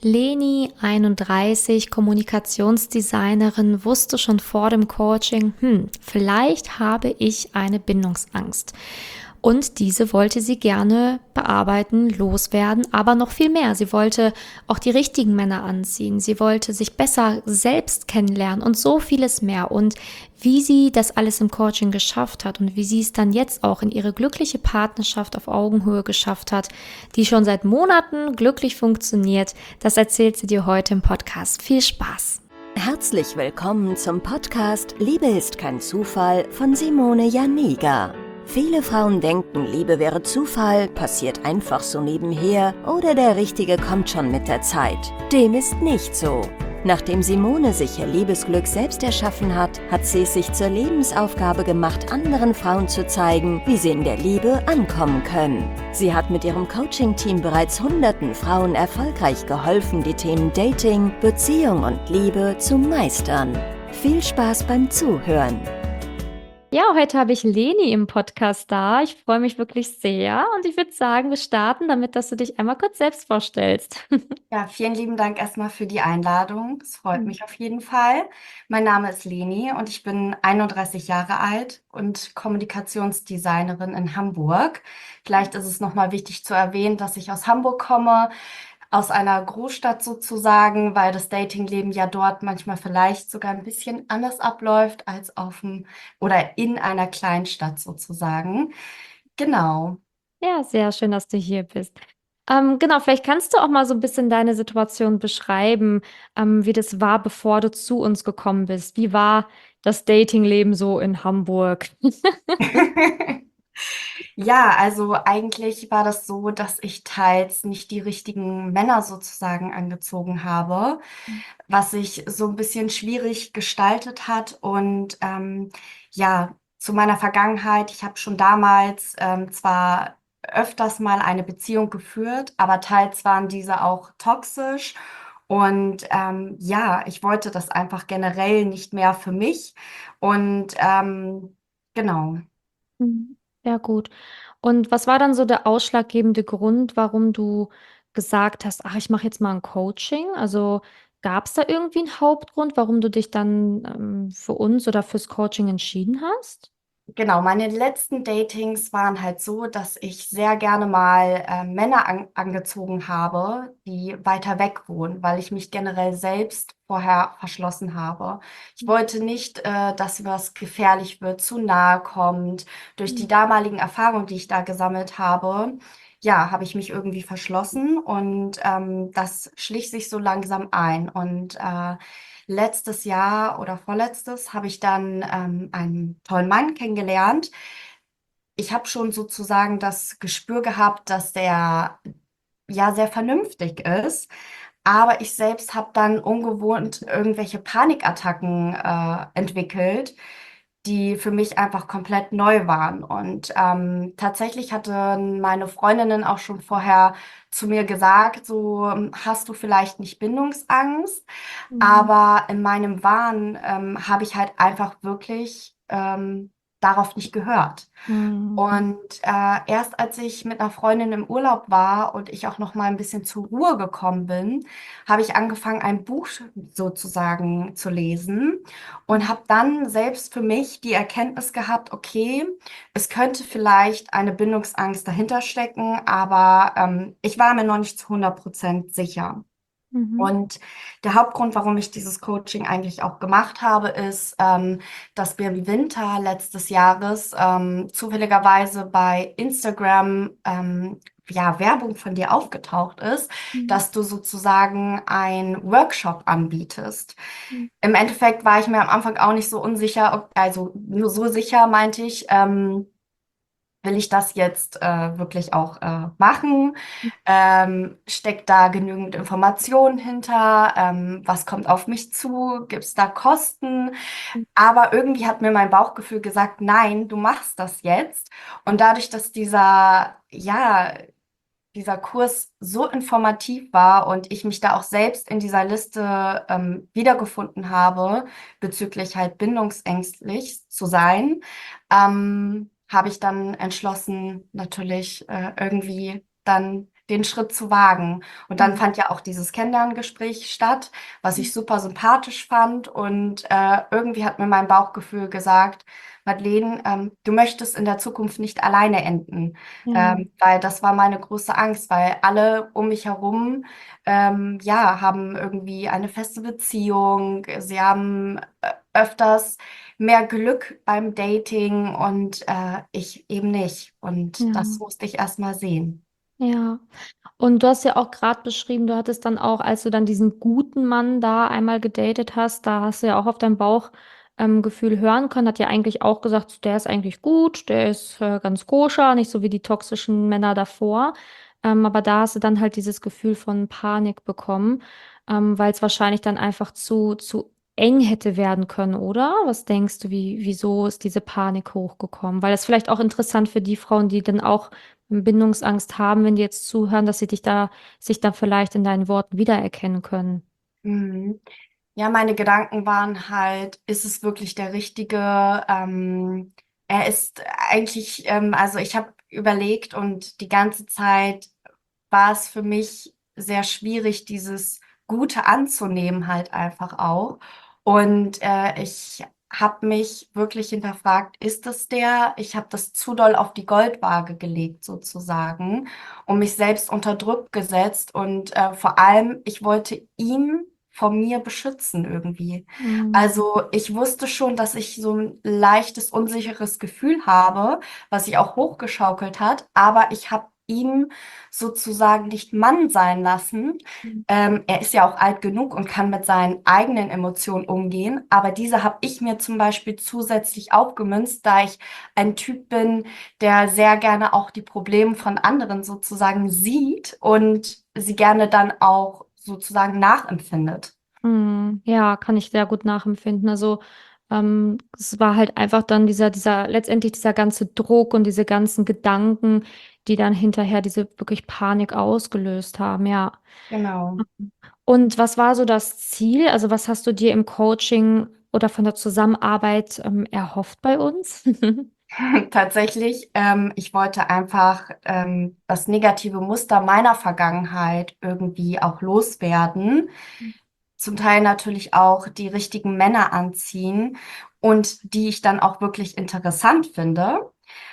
Leni, 31, Kommunikationsdesignerin, wusste schon vor dem Coaching, vielleicht habe ich eine Bindungsangst. Und diese wollte sie gerne bearbeiten, loswerden, aber noch viel mehr. Sie wollte auch die richtigen Männer anziehen. Sie wollte sich besser selbst kennenlernen und so vieles mehr. Und wie sie das alles im Coaching geschafft hat und wie sie es dann jetzt auch in ihre glückliche Partnerschaft auf Augenhöhe geschafft hat, die schon seit Monaten glücklich funktioniert, das erzählt sie dir heute im Podcast. Viel Spaß! Herzlich willkommen zum Podcast Liebe ist kein Zufall von Simone Janiga. Viele Frauen denken, Liebe wäre Zufall, passiert einfach so nebenher oder der Richtige kommt schon mit der Zeit. Dem ist nicht so. Nachdem Simone sich ihr Liebesglück selbst erschaffen hat, hat sie es sich zur Lebensaufgabe gemacht, anderen Frauen zu zeigen, wie sie in der Liebe ankommen können. Sie hat mit ihrem Coaching-Team bereits hunderten Frauen erfolgreich geholfen, die Themen Dating, Beziehung und Liebe zu meistern. Viel Spaß beim Zuhören! Ja, heute habe ich Leni im Podcast da. Ich freue mich wirklich sehr und ich würde sagen, wir starten damit, dass du dich einmal kurz selbst vorstellst. Ja, vielen lieben Dank erstmal für die Einladung. Es freut mich auf jeden Fall. Mein Name ist Leni und ich bin 31 Jahre alt und Kommunikationsdesignerin in Hamburg. Vielleicht ist es nochmal wichtig zu erwähnen, dass ich aus Hamburg komme, aus einer Großstadt sozusagen, weil das Datingleben ja dort manchmal vielleicht sogar ein bisschen anders abläuft als oder in einer Kleinstadt sozusagen. Genau. Ja, sehr schön, dass du hier bist. Genau, vielleicht kannst du auch mal so ein bisschen deine Situation beschreiben, wie das war, bevor du zu uns gekommen bist. Wie war das Datingleben so in Hamburg? Ja, also eigentlich war das so, dass ich teils nicht die richtigen Männer sozusagen angezogen habe, was sich so ein bisschen schwierig gestaltet hat. Und ja, zu meiner Vergangenheit, ich habe schon damals zwar öfters mal eine Beziehung geführt, aber teils waren diese auch toxisch. Und ja, ich wollte das einfach generell nicht mehr für mich. Und genau. Mhm. Ja, gut. Und was war dann so der ausschlaggebende Grund, warum du gesagt hast, ach, ich mache jetzt mal ein Coaching? Also gab es da irgendwie einen Hauptgrund, warum du dich dann für uns oder fürs Coaching entschieden hast? Genau, meine letzten Datings waren halt so, dass ich sehr gerne mal Männer angezogen habe, die weiter weg wohnen, weil ich mich generell selbst vorher verschlossen habe. Ich wollte nicht, dass was gefährlich wird, zu nahe kommt. Durch die damaligen Erfahrungen, die ich da gesammelt habe, ja, habe ich mich irgendwie verschlossen und das schlich sich so langsam ein. Und letztes Jahr oder vorletztes habe ich dann einen tollen Mann kennengelernt. Ich habe schon sozusagen das Gespür gehabt, dass der ja sehr vernünftig ist. Aber ich selbst habe dann ungewohnt irgendwelche Panikattacken entwickelt, die für mich einfach komplett neu waren. Und tatsächlich hatten meine Freundinnen auch schon vorher zu mir gesagt, so hast du vielleicht nicht Bindungsangst, Mhm. aber in meinem Wahn habe ich halt einfach wirklich darauf nicht gehört. Mhm. Und erst als ich mit einer Freundin im Urlaub war und ich auch noch mal ein bisschen zur Ruhe gekommen bin, habe ich angefangen, ein Buch sozusagen zu lesen und habe dann selbst für mich die Erkenntnis gehabt, okay, es könnte vielleicht eine Bindungsangst dahinter stecken, aber ich war mir noch nicht zu 100% sicher. Mhm. Und der Hauptgrund, warum ich dieses Coaching eigentlich auch gemacht habe, ist, dass mir im Winter letztes Jahres zufälligerweise bei Instagram ja, Werbung von dir aufgetaucht ist, Mhm. dass du sozusagen einen Workshop anbietest. Mhm. Im Endeffekt war ich mir am Anfang auch nicht so unsicher, also nur so sicher meinte ich, will ich das jetzt wirklich auch machen? Steckt da genügend Informationen hinter? Was kommt auf mich zu? Gibt es da Kosten? Aber irgendwie hat mir mein Bauchgefühl gesagt, nein, du machst das jetzt. Und dadurch, dass ja, dieser Kurs so informativ war und ich mich da auch selbst in dieser Liste wiedergefunden habe, bezüglich halt bindungsängstlich zu sein, habe ich dann entschlossen, natürlich irgendwie dann den Schritt zu wagen. Und dann Mhm. fand ja auch dieses Kennenlerngespräch statt, was ich super sympathisch fand. Und irgendwie hat mir mein Bauchgefühl gesagt, Madeleine, du möchtest in der Zukunft nicht alleine enden. Ja, Weil das war meine große Angst, weil alle um mich herum, ja, haben irgendwie eine feste Beziehung. Sie haben öfters mehr Glück beim Dating und ich eben nicht. Und das ja, musste ich erst mal sehen. ja. Und du hast ja auch gerade beschrieben, du hattest dann auch, als du dann diesen guten Mann da einmal gedatet hast, da hast du ja auch auf dein Bauchgefühl hören können, hat ja eigentlich auch gesagt, der ist eigentlich gut, der ist ganz koscher, nicht so wie die toxischen Männer davor. Aber da hast du dann halt dieses Gefühl von Panik bekommen, weil es wahrscheinlich dann einfach zu eng hätte werden können, oder? Was denkst du, wieso ist diese Panik hochgekommen? Weil das vielleicht auch interessant für die Frauen, die dann auch Bindungsangst haben, wenn die jetzt zuhören, dass sich da vielleicht in deinen Worten wiedererkennen können. Mhm. Ja, meine Gedanken waren halt, ist es wirklich der Richtige? Er ist eigentlich, also ich habe überlegt und die ganze Zeit war es für mich sehr schwierig, dieses Gute anzunehmen, halt einfach auch. Und ich habe mich wirklich hinterfragt, ist es der? Ich habe das zu doll auf die Goldwaage gelegt, sozusagen, und mich selbst unter Druck gesetzt. Und vor allem, ich wollte ihn vor mir beschützen irgendwie. Mhm. Also ich wusste schon, dass ich so ein leichtes, unsicheres Gefühl habe, was sich auch hochgeschaukelt hat, aber ich habe ihn sozusagen nicht Mann sein lassen. Er ist ja auch alt genug und kann mit seinen eigenen Emotionen umgehen, aber diese habe ich mir zum Beispiel zusätzlich aufgemünzt, da ich ein Typ bin, der sehr gerne auch die Probleme von anderen sozusagen sieht und sie gerne dann auch sozusagen nachempfindet. Ja, kann ich sehr gut nachempfinden. Also, es war halt einfach dann letztendlich dieser ganze Druck und diese ganzen Gedanken, die dann hinterher diese wirklich Panik ausgelöst haben, ja. Genau. Und was war so das Ziel? Also, was hast du dir im Coaching oder von der Zusammenarbeit, erhofft bei uns? Tatsächlich, ich wollte einfach das negative Muster meiner Vergangenheit irgendwie auch loswerden. Zum Teil natürlich auch die richtigen Männer anziehen und die ich dann auch wirklich interessant finde.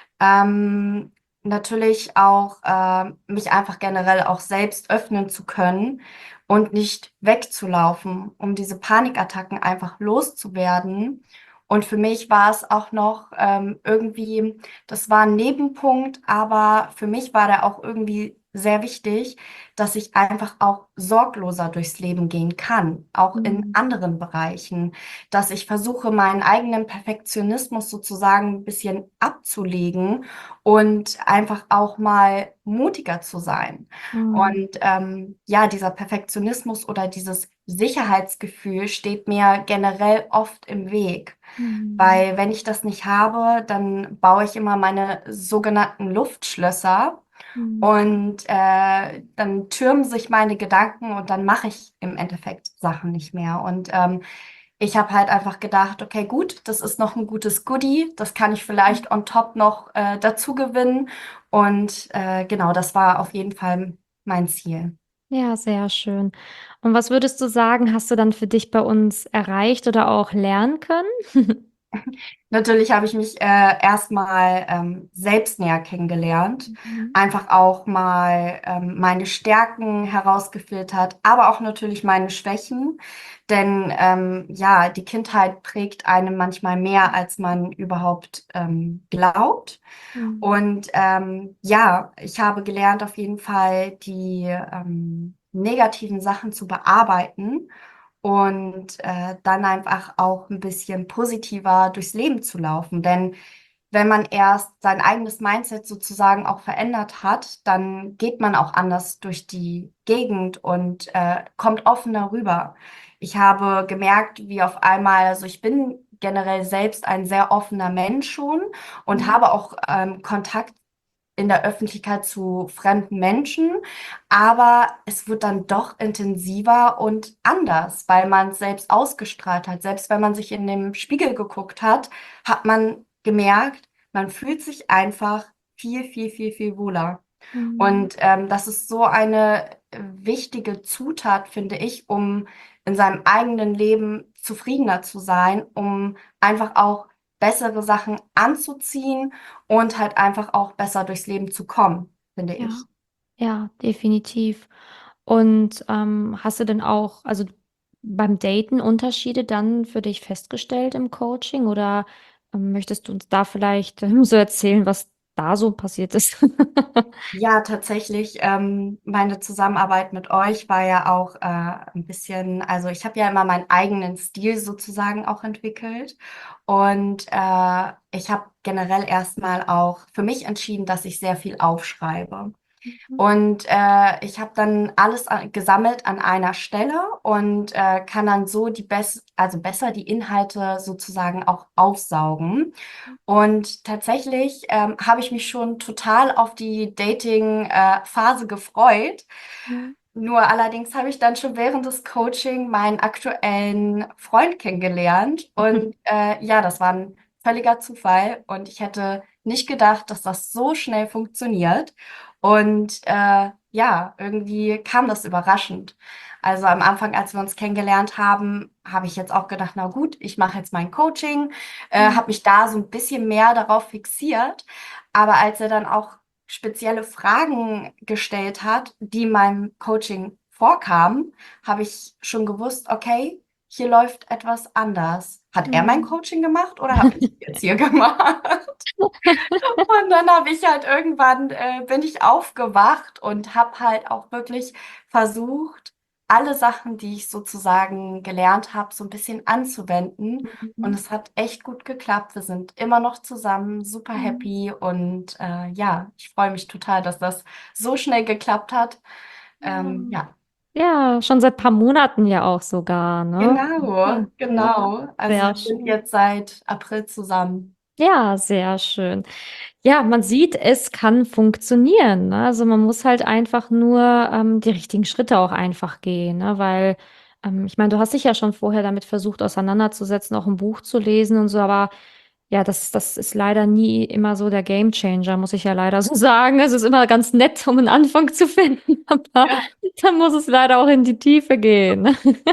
Ähm, natürlich auch mich einfach generell auch selbst öffnen zu können und nicht wegzulaufen, um diese Panikattacken einfach loszuwerden. Und für mich war es auch noch irgendwie, das war ein Nebenpunkt, aber für mich war der auch irgendwie sehr wichtig, dass ich einfach auch sorgloser durchs Leben gehen kann, auch in Mhm. anderen Bereichen, dass ich versuche, meinen eigenen Perfektionismus sozusagen ein bisschen abzulegen und einfach auch mal mutiger zu sein. Mhm. Und ja, dieser Perfektionismus oder dieses Sicherheitsgefühl steht mir generell oft im Weg. Mhm. Weil wenn ich das nicht habe, dann baue ich immer meine sogenannten Luftschlösser Mhm. und dann türmen sich meine Gedanken und dann mache ich im Endeffekt Sachen nicht mehr. Und ich habe halt einfach gedacht, okay, gut, das ist noch ein gutes Goodie, das kann ich vielleicht on top noch dazu gewinnen. Und genau, das war auf jeden Fall mein Ziel. Ja, sehr schön. Und was würdest du sagen, hast du dann für dich bei uns erreicht oder auch lernen können? Natürlich habe ich mich erstmal selbst näher kennengelernt, Mhm. einfach auch mal meine Stärken herausgefiltert, aber auch natürlich meine Schwächen, denn ja, die Kindheit prägt einem manchmal mehr, als man überhaupt glaubt. Mhm. Und ja, ich habe gelernt, auf jeden Fall die negativen Sachen zu bearbeiten und dann einfach auch ein bisschen positiver durchs Leben zu laufen. Denn wenn man erst sein eigenes Mindset sozusagen auch verändert hat, dann geht man auch anders durch die Gegend und kommt offener rüber. Ich habe gemerkt, wie auf einmal, also ich bin generell selbst ein sehr offener Mensch schon und Mhm. habe auch Kontakt in der Öffentlichkeit zu fremden Menschen, aber es wird dann doch intensiver und anders, weil man es selbst ausgestrahlt hat. Selbst wenn man sich in den Spiegel geguckt hat, hat man gemerkt, man fühlt sich einfach viel, viel, viel, viel wohler. Mhm. Und das ist so eine wichtige Zutat, finde ich, um in seinem eigenen Leben zufriedener zu sein, um einfach auch bessere Sachen anzuziehen und halt einfach auch besser durchs Leben zu kommen, finde Ja, ich. ja, definitiv. Und hast du denn auch, also beim Daten Unterschiede dann für dich festgestellt im Coaching oder möchtest du uns da vielleicht so erzählen, was da so passiert ist? Ja, tatsächlich. Meine Zusammenarbeit mit euch war ja auch ein bisschen, also ich habe ja immer meinen eigenen Stil sozusagen auch entwickelt. Und ich habe generell erstmal auch für mich entschieden, dass ich sehr viel aufschreibe. Mhm. Und ich habe dann alles gesammelt an einer Stelle und kann dann so also besser die Inhalte sozusagen auch aufsaugen. Und tatsächlich habe ich mich schon total auf die Dating-Phase gefreut. Mhm. Nur allerdings habe ich dann schon während des Coaching meinen aktuellen Freund kennengelernt. Und ja, das war ein völliger Zufall. Und ich hätte nicht gedacht, dass das so schnell funktioniert. Und ja, irgendwie kam das überraschend. Also am Anfang, als wir uns kennengelernt haben, habe ich jetzt auch gedacht, na gut, ich mache jetzt mein Coaching, Mhm. habe mich da so ein bisschen mehr darauf fixiert. Aber als er dann auch spezielle Fragen gestellt hat, die meinem Coaching vorkamen, habe ich schon gewusst, okay, hier läuft etwas anders. Hat er mein Mhm. Coaching gemacht oder habe ich jetzt hier gemacht? Und dann habe ich halt irgendwann, bin ich aufgewacht und habe halt auch wirklich versucht, alle Sachen, die ich sozusagen gelernt habe, so ein bisschen anzuwenden. Und Mhm. es hat echt gut geklappt. Wir sind immer noch zusammen, super Mhm. happy. Und ja, ich freue mich total, dass das so schnell geklappt hat. Ja. Ja, Ja, schon seit paar Monaten ja auch sogar, ne? genau, Ja, ja, genau. Also sehr wir sind schön. jetzt seit April zusammen. Ja, sehr schön. Ja, man sieht, es kann funktionieren, ne? Also man muss halt einfach nur die richtigen Schritte auch einfach gehen, ne? Weil ich meine, du hast dich ja schon vorher damit versucht auseinanderzusetzen, auch ein Buch zu lesen und so, aber ja, das ist leider nie immer so der Gamechanger, muss ich ja leider so sagen. Es ist immer ganz nett, um einen Anfang zu finden, aber Ja. dann muss es leider auch in die Tiefe gehen.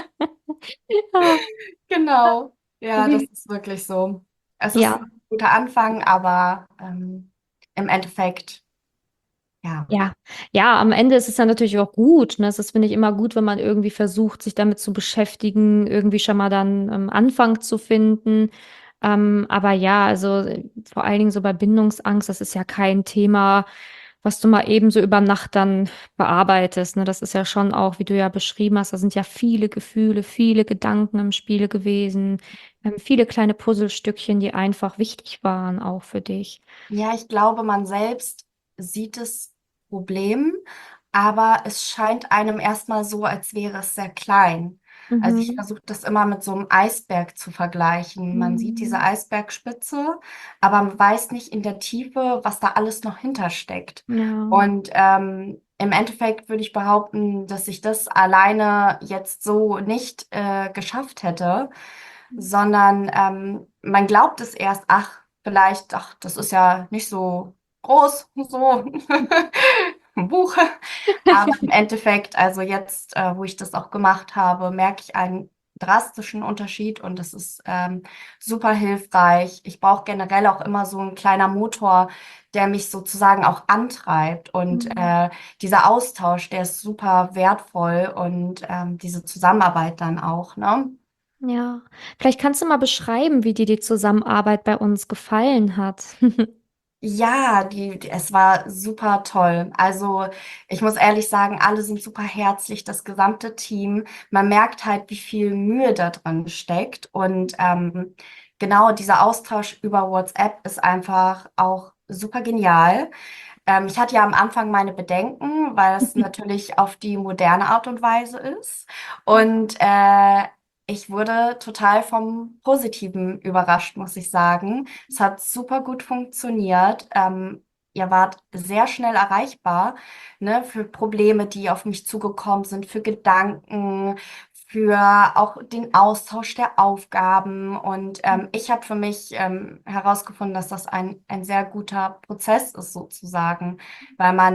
Ja, Genau. Ja, das wie, ist wirklich so. Es ist ja. ein guter Anfang, aber im Endeffekt, ja. Ja, ja, am Ende ist es dann natürlich auch gut. Ne? Es ist, finde ich, immer gut, wenn man irgendwie versucht, sich damit zu beschäftigen, irgendwie schon mal dann Anfang zu finden. Aber ja, also vor allen Dingen so bei Bindungsangst, das ist ja kein Thema, was du mal eben so über Nacht dann bearbeitest. Ne? Das ist ja schon auch, wie du ja beschrieben hast, da sind ja viele Gefühle, viele Gedanken im Spiel gewesen, viele kleine Puzzlestückchen, die einfach wichtig waren, auch für dich. Ja, ich glaube, man selbst sieht das Problem, aber es scheint einem erstmal so, als wäre es sehr klein. Also ich Mhm. versuche das immer mit so einem Eisberg zu vergleichen. Man sieht diese Mhm. Eisbergspitze, aber man weiß nicht in der Tiefe, was da alles noch hintersteckt. Ja. Und im Endeffekt würde ich behaupten, dass ich das alleine jetzt so nicht geschafft hätte, sondern man glaubt es erst, ach, vielleicht, ach, das ist ja nicht so groß, so ein Buch. Aber im Endeffekt, also jetzt, wo ich das auch gemacht habe, merke ich einen drastischen Unterschied und das ist super hilfreich. Ich brauche generell auch immer so ein kleiner Motor, der mich sozusagen auch antreibt. Und Mhm. dieser Austausch, der ist super wertvoll und diese Zusammenarbeit dann auch, ne? Ja, vielleicht kannst du mal beschreiben, wie dir die Zusammenarbeit bei uns gefallen hat. Ja, es war super toll. Also ich muss ehrlich sagen, alle sind super herzlich, das gesamte Team. Man merkt halt, wie viel Mühe da drin steckt. Und genau dieser Austausch über WhatsApp ist einfach auch super genial. Ich hatte ja am Anfang meine Bedenken, weil es natürlich auf die moderne Art und Weise ist. Und ich wurde total vom Positiven überrascht, muss ich sagen. Es hat super gut funktioniert. Ihr wart sehr schnell erreichbar, ne, für Probleme, die auf mich zugekommen sind, für Gedanken, für auch den Austausch der Aufgaben. Und ich habe für mich herausgefunden, dass das ein sehr guter Prozess ist, sozusagen, weil man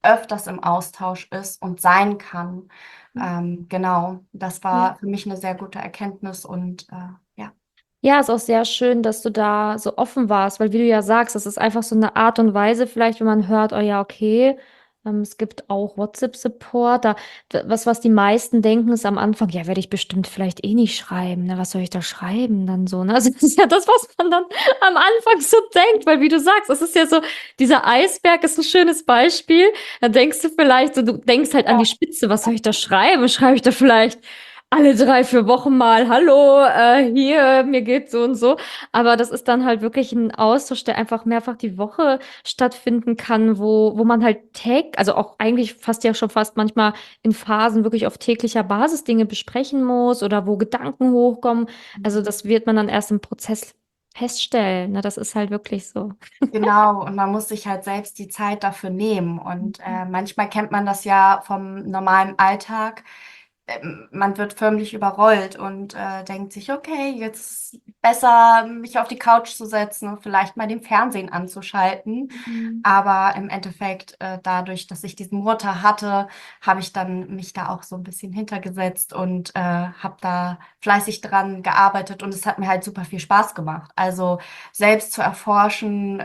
öfters im Austausch ist und sein kann. Genau, das Ja. war für mich eine sehr gute Erkenntnis und ja. Ja, ist auch sehr schön, dass du da so offen warst, weil wie du ja sagst, das ist einfach so eine Art und Weise, vielleicht, wenn man hört, oh ja, okay, es gibt auch WhatsApp-Support. Was die meisten denken, ist am Anfang, ja, werde ich bestimmt vielleicht eh nicht schreiben, ne? Was soll ich da schreiben dann so, ne? Also das ist ja das, was man dann am Anfang so denkt, weil wie du sagst, es ist ja so, dieser Eisberg ist ein schönes Beispiel. Da denkst du vielleicht, so, du denkst halt an die Spitze, was soll ich da schreiben? Schreibe ich da vielleicht alle 3, 4 Wochen mal, hallo, hier, mir geht's so und so. Aber das ist dann halt wirklich ein Austausch, der einfach mehrfach die Woche stattfinden kann, wo man halt also auch eigentlich fast ja schon fast manchmal in Phasen wirklich auf täglicher Basis Dinge besprechen muss oder wo Gedanken hochkommen. Also das wird man dann erst im Prozess feststellen. Ne? Das ist halt wirklich so. Genau, und man muss sich halt selbst die Zeit dafür nehmen. Und manchmal kennt man das ja vom normalen Alltag. Man wird förmlich überrollt und denkt sich, okay, jetzt besser mich auf die Couch zu setzen und vielleicht mal den Fernsehen anzuschalten. Mhm. Aber im Endeffekt, dadurch, dass ich diesen Motor hatte, habe ich dann mich da auch so ein bisschen hintergesetzt und habe da fleißig dran gearbeitet und es hat mir halt super viel Spaß gemacht. Also selbst zu erforschen,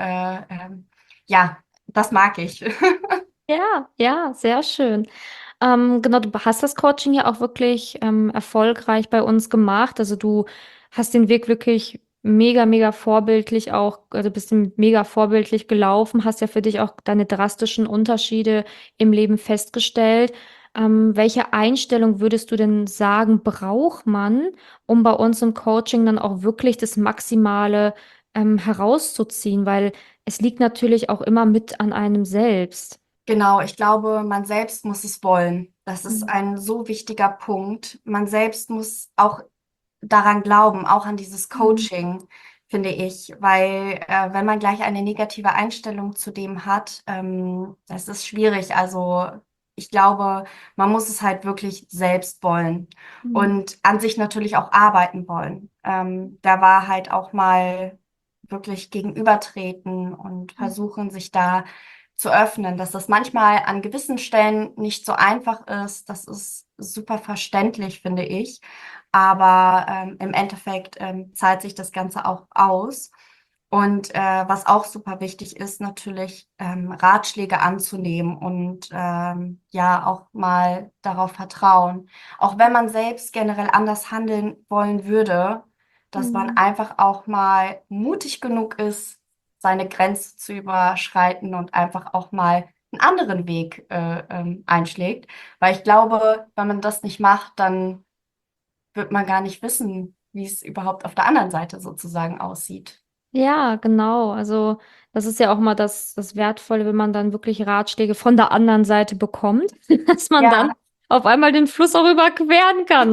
ja, das mag ich. Ja, ja, sehr schön. Genau, du hast das Coaching ja auch wirklich erfolgreich bei uns gemacht. Also du hast den Weg wirklich mega, mega vorbildlich auch, also bist du mega vorbildlich gelaufen, hast ja für dich auch deine drastischen Unterschiede im Leben festgestellt. Welche Einstellung würdest du denn sagen, braucht man, um bei uns im Coaching dann auch wirklich das Maximale herauszuziehen? Weil es liegt natürlich auch immer mit an einem selbst. Genau, ich glaube, man selbst muss es wollen. Das ist Mhm. ein so wichtiger Punkt. Man selbst muss auch daran glauben, auch an dieses Mhm. Coaching, finde ich, weil wenn man gleich eine negative Einstellung zu dem hat, das ist schwierig. Also ich glaube, man muss es halt wirklich selbst wollen Mhm. und an sich natürlich auch arbeiten wollen. Da war halt auch mal wirklich gegenübertreten und versuchen, sich da zu öffnen, dass das manchmal an gewissen Stellen nicht so einfach ist. Das ist super verständlich, finde ich. Aber im Endeffekt zahlt sich das Ganze auch aus. Und was auch super wichtig ist, natürlich Ratschläge anzunehmen und ja auch mal darauf vertrauen. Auch wenn man selbst generell anders handeln wollen würde, dass man Mhm. einfach auch mal mutig genug ist, seine Grenze zu überschreiten und einfach auch mal einen anderen Weg einschlägt. Weil ich glaube, wenn man das nicht macht, dann wird man gar nicht wissen, wie es überhaupt auf der anderen Seite sozusagen aussieht. Ja, genau. Also das ist ja auch mal das Wertvolle, wenn man dann wirklich Ratschläge von der anderen Seite bekommt, dass man dann Ja, auf einmal den Fluss auch überqueren kann.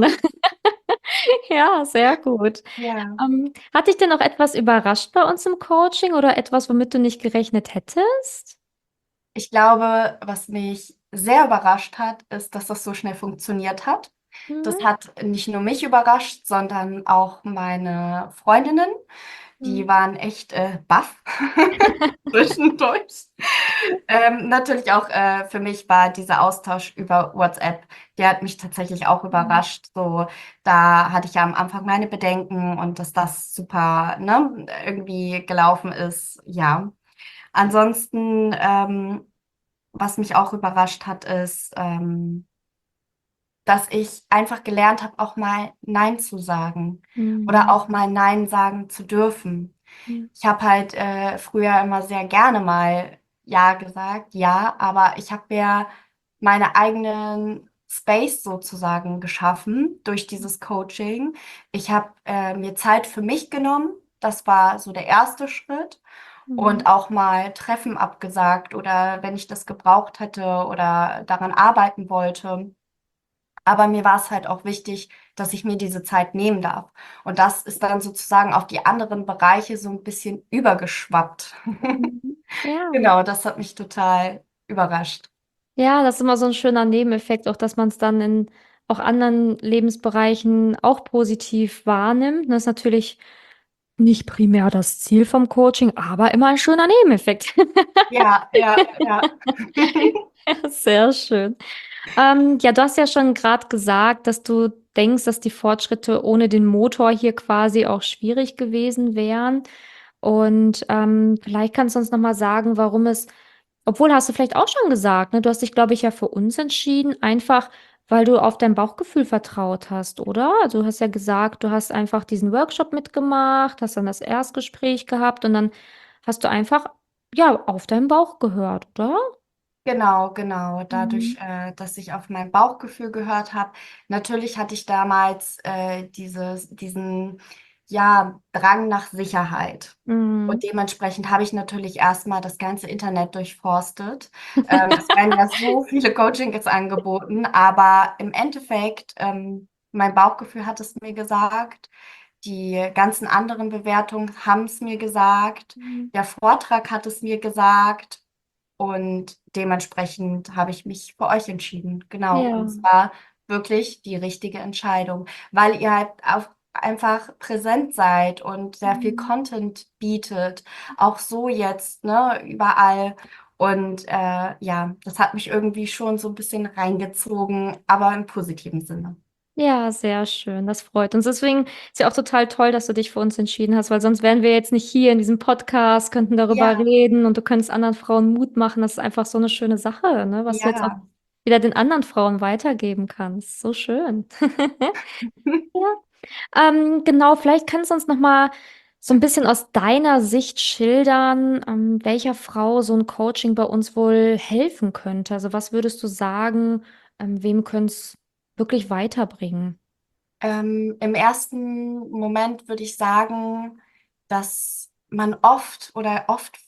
Ja, sehr gut. ja. Hat dich denn auch etwas überrascht bei uns im Coaching oder etwas, womit du nicht gerechnet hättest? Ich glaube, was mich sehr überrascht hat, ist, dass das so schnell funktioniert hat. Das Mhm. hat nicht nur mich überrascht, sondern auch meine Freundinnen. Die Mhm. waren echt baff zwischendurch. Natürlich auch für mich war dieser Austausch über WhatsApp, der hat mich tatsächlich auch überrascht. So, da hatte ich ja am Anfang meine Bedenken und dass das super, ne, irgendwie gelaufen ist. Ja. Ansonsten, was mich auch überrascht hat, ist, dass ich einfach gelernt habe, auch mal Nein zu sagen oder Mhm. auch mal Nein sagen zu dürfen. Mhm. Ich habe halt früher immer sehr gerne mal Ja gesagt, ja, aber ich habe mir meine eigenen Space sozusagen geschaffen durch dieses Coaching. Ich habe mir Zeit für mich genommen. Das war so der erste Schritt. Und Mhm. auch mal Treffen abgesagt oder wenn ich das gebraucht hätte oder daran arbeiten wollte. Aber mir war es halt auch wichtig, dass ich mir diese Zeit nehmen darf. Und das ist dann sozusagen auf die anderen Bereiche so ein bisschen übergeschwappt. Mhm. Ja. Genau, das hat mich total überrascht. Ja, das ist immer so ein schöner Nebeneffekt, auch dass man es dann in auch anderen Lebensbereichen auch positiv wahrnimmt. Das ist natürlich nicht primär das Ziel vom Coaching, aber immer ein schöner Nebeneffekt. Ja, ja, ja. Ja, sehr schön. Ja, du hast ja schon gerade gesagt, dass du denkst, dass die Fortschritte ohne den Motor hier quasi auch schwierig gewesen wären. Und vielleicht kannst du uns nochmal sagen, warum es, obwohl hast du vielleicht auch schon gesagt, ne? Du hast dich, glaube ich, ja für uns entschieden, einfach weil du auf dein Bauchgefühl vertraut hast, oder? Also du hast ja gesagt, du hast einfach diesen Workshop mitgemacht, hast dann das Erstgespräch gehabt und dann hast du einfach, ja, auf deinen Bauch gehört, oder? Genau, genau. Dadurch, Mhm. dass ich auf mein Bauchgefühl gehört habe. Natürlich hatte ich damals diesen ja, Drang nach Sicherheit. Und Mhm. dementsprechend habe ich natürlich erstmal das ganze Internet durchforstet. Es werden ja so viele Coachings angeboten, aber im Endeffekt, mein Bauchgefühl hat es mir gesagt, die ganzen anderen Bewertungen haben es mir gesagt, Mhm. der Vortrag hat es mir gesagt. Und dementsprechend habe ich mich für euch entschieden. Genau. Und Ja. es war wirklich die richtige Entscheidung, weil ihr halt einfach präsent seid und sehr viel Mhm. Content bietet. Auch so jetzt, ne, überall. Und ja, das hat mich irgendwie schon so ein bisschen reingezogen, aber im positiven Sinne. Ja, sehr schön. Das freut uns. Deswegen ist ja auch total toll, dass du dich für uns entschieden hast, weil sonst wären wir jetzt nicht hier in diesem Podcast, könnten darüber Ja, reden und du könntest anderen Frauen Mut machen. Das ist einfach so eine schöne Sache, ne, was du jetzt auch ja. wieder den anderen Frauen weitergeben kannst. So schön. Ja. Genau, vielleicht kannst du uns noch mal so ein bisschen aus deiner Sicht schildern, welcher Frau so ein Coaching bei uns wohl helfen könnte. Also was würdest du sagen, wem könnte es wirklich weiterbringen? Im ersten Moment würde ich sagen, dass man oft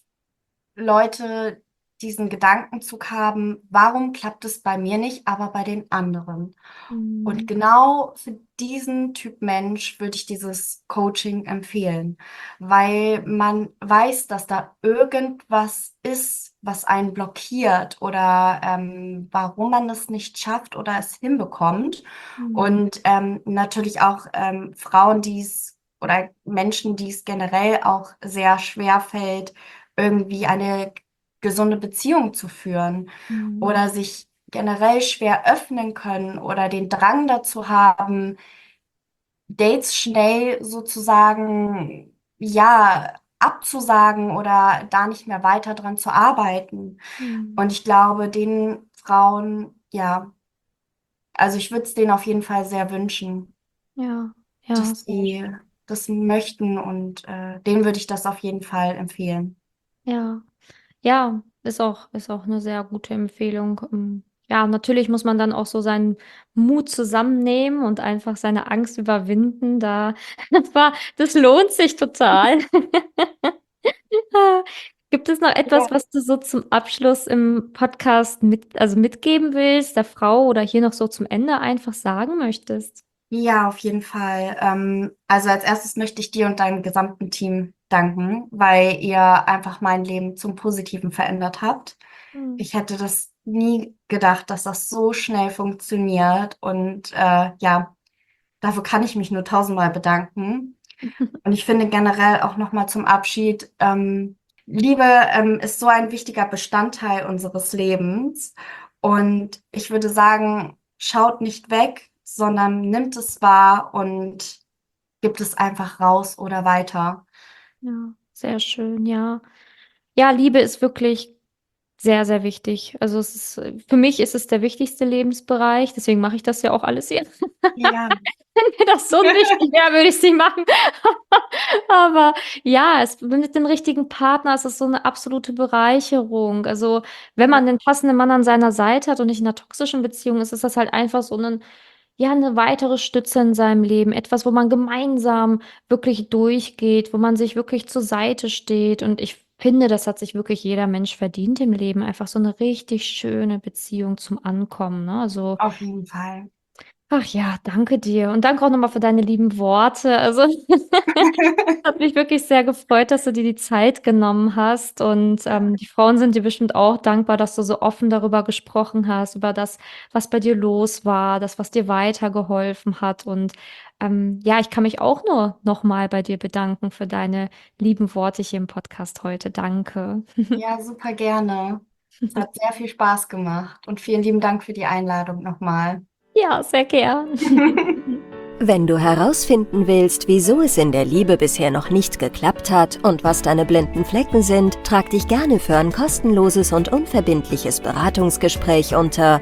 Leute diesen Gedankenzug haben, warum klappt es bei mir nicht, aber bei den anderen? Und Mhm. genau für diesen Typ Mensch würde ich dieses Coaching empfehlen, weil man weiß, dass da irgendwas ist, was einen blockiert oder warum man es nicht schafft oder es hinbekommt. Mhm. Und natürlich auch Frauen, die es oder Menschen, die es generell auch sehr schwer fällt, irgendwie eine gesunde Beziehung zu führen Mhm. oder sich generell schwer öffnen können oder den Drang dazu haben, Dates schnell sozusagen, ja, abzusagen oder da nicht mehr weiter dran zu arbeiten. Mhm. Und ich glaube, den Frauen, ja, also ich würde es denen auf jeden Fall sehr wünschen, Ja, ja, dass sehr sie das möchten und denen würde ich das auf jeden Fall empfehlen. ja. Ja, ist auch eine sehr gute Empfehlung. Ja, natürlich muss man dann auch so seinen Mut zusammennehmen und einfach seine Angst überwinden. Das lohnt sich total. Gibt es noch etwas, Ja. was du so zum Abschluss im Podcast also mitgeben willst, der Frau oder hier noch so zum Ende einfach sagen möchtest? Ja, auf jeden Fall. Also als erstes möchte ich dir und deinem gesamten Team danken, weil ihr einfach mein Leben zum Positiven verändert habt. Hm. Ich hätte das nie gedacht, dass das so schnell funktioniert. Und ja, dafür kann ich mich nur tausendmal bedanken. Und ich finde generell auch nochmal zum Abschied, Liebe ist so ein wichtiger Bestandteil unseres Lebens. Und ich würde sagen, schaut nicht weg, sondern nimmt es wahr und gibt es einfach raus oder weiter. Ja, sehr schön, ja. Ja, Liebe ist wirklich sehr, sehr wichtig. Also für mich ist es der wichtigste Lebensbereich, deswegen mache ich das ja auch alles hier. Ja. Wenn mir das so wichtig wäre, würde ich es nicht machen. Aber ja, mit dem richtigen Partner ist es so eine absolute Bereicherung. Also, wenn man den passenden Mann an seiner Seite hat und nicht in einer toxischen Beziehung ist, ist das halt einfach so ja, eine weitere Stütze in seinem Leben. Etwas, wo man gemeinsam wirklich durchgeht, wo man sich wirklich zur Seite steht. Und ich finde, das hat sich wirklich jeder Mensch verdient im Leben. Einfach so eine richtig schöne Beziehung zum Ankommen, ne? Also, Auf jeden Fall. Ach ja, danke dir und danke auch nochmal für deine lieben Worte. Also hat mich wirklich sehr gefreut, dass du dir die Zeit genommen hast und die Frauen sind dir bestimmt auch dankbar, dass du so offen darüber gesprochen hast, über das, was bei dir los war, das, was dir weitergeholfen hat. Und ja, ich kann mich auch nur nochmal bei dir bedanken für deine lieben Worte hier im Podcast heute. Danke. Ja, super gerne. Es hat sehr viel Spaß gemacht und vielen lieben Dank für die Einladung nochmal. Ja, sehr gern. Wenn du herausfinden willst, wieso es in der Liebe bisher noch nicht geklappt hat und was deine blinden Flecken sind, trag dich gerne für ein kostenloses und unverbindliches Beratungsgespräch unter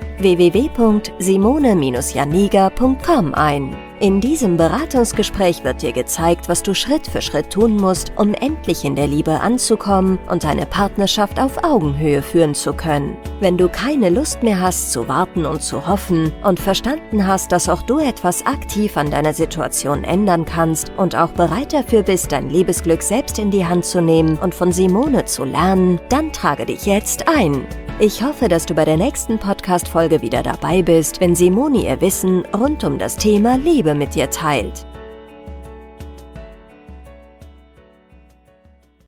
www.simone-janiga.com ein. In diesem Beratungsgespräch wird dir gezeigt, was du Schritt für Schritt tun musst, um endlich in der Liebe anzukommen und deine Partnerschaft auf Augenhöhe führen zu können. Wenn du keine Lust mehr hast zu warten und zu hoffen und verstanden hast, dass auch du etwas aktiv an deiner Situation ändern kannst und auch bereit dafür bist, dein Liebesglück selbst in die Hand zu nehmen und von Simone zu lernen, dann trage dich jetzt ein. Ich hoffe, dass du bei der nächsten Podcast-Folge wieder dabei bist, wenn Simone ihr Wissen rund um das Thema Liebe mit dir teilt.